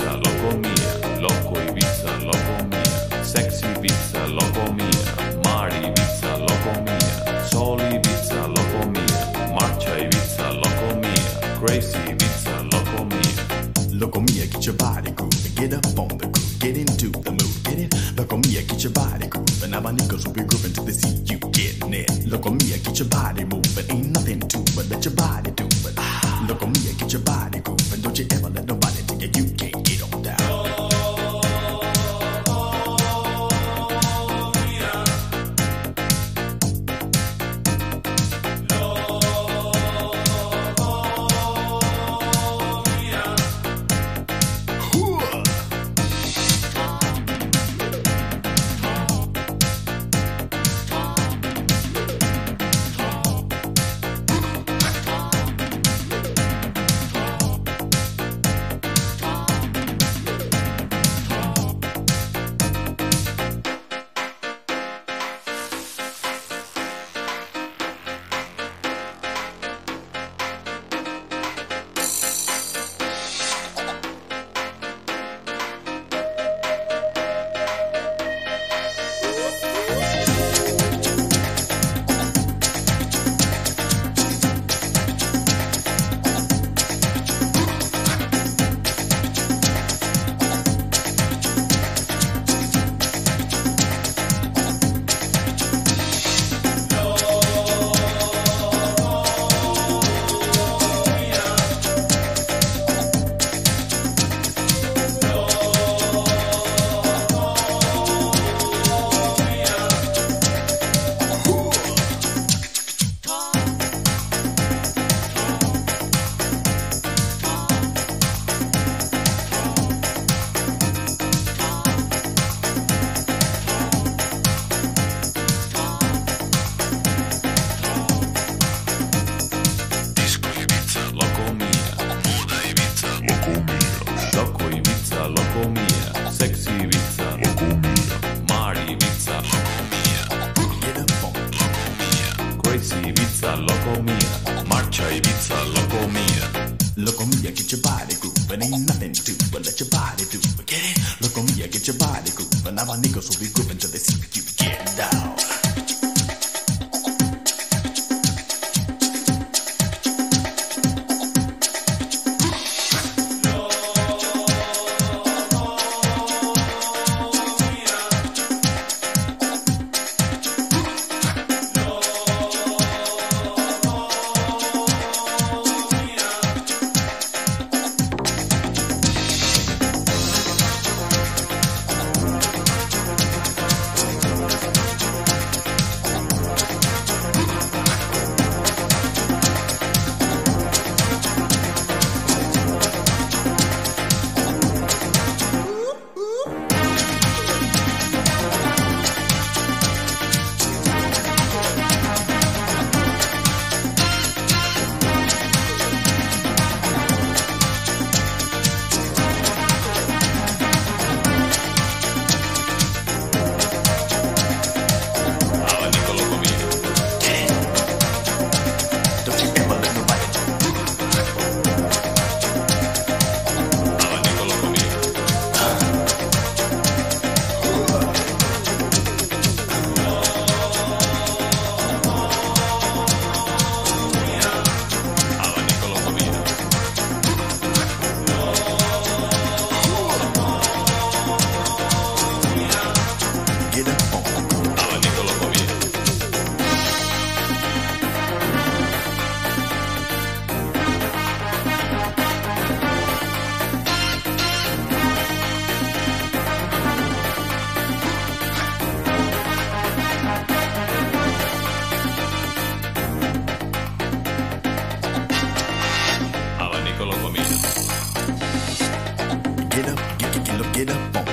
Ibiza, locomia, loco Ibiza, locomia, sexy Ibiza, locomia, mar Ibiza, locomia, sol Ibiza, locomia, marcia Ibiza, locomia, crazy Ibiza, locomia. Locomia, get your body grooving, get up on the groove, get into the mood, get it? Locomia, get your body grooving, abanicos will be grooving to the seat you getting it. Locomia, get your body moving, ain't nothing to but let your body do it. Locomia, get your body grooving, don't you ever let nobody tell you can't get on down. Locomia, get your body grooving, ain't nothing to but let your body do it. Get it? Locomia, get your body grooving, abanicos will be grooving till they see you get down. Get up